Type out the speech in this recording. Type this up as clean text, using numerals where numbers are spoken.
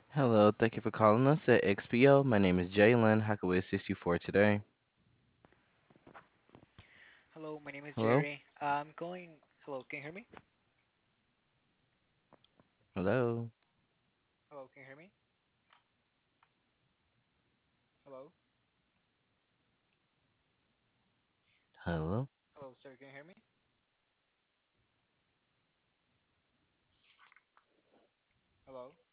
Hello, thank you for calling us at XPO. My name is Jalen. How can we assist you for today? Hello, my name is Hello? Jerry. I'm calling. Hello, can you hear me? Hello? Hello, can you hear me? Hello? Hello? Hello, sir, can you hear me? Hello?